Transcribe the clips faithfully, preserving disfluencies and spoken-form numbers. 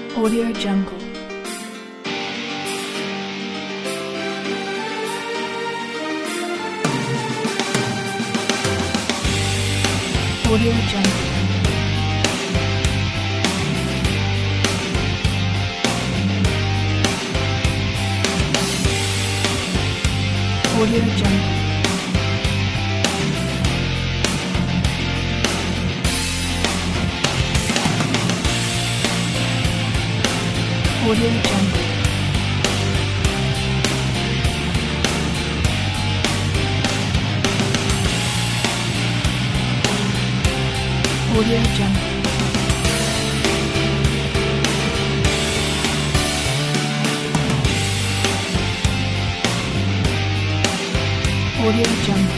Audio Jungle. Audio Jungle. Audio Jungle. Audio Jungle. Audio Jungle. Audio Jungle.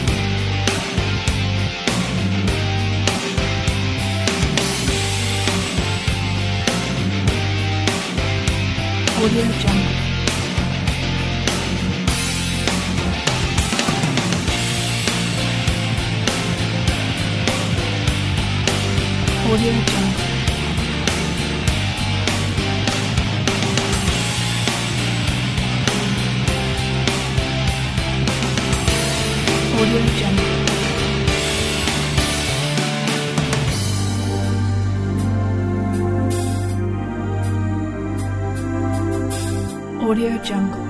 Audio Jungle. Audio Jungle. Audio Jungle. Audio Jungle.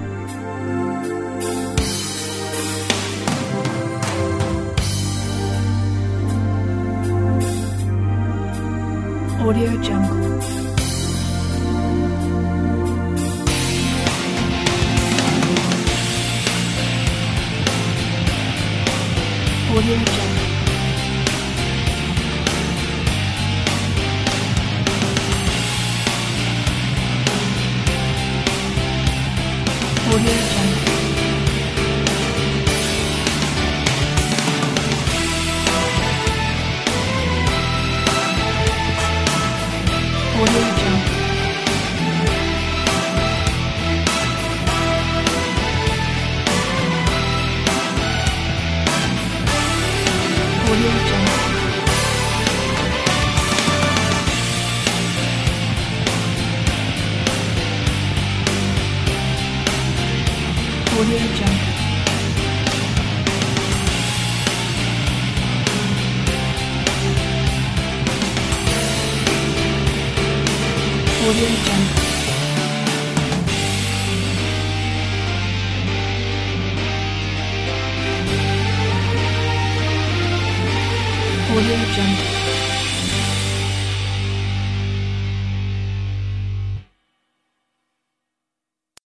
Audio Jungle. Audio Jungle. Audio Jungle. Audio Jungle. Audio Jungle. Audio Jungle. Audio Jungle. Audio Jungle.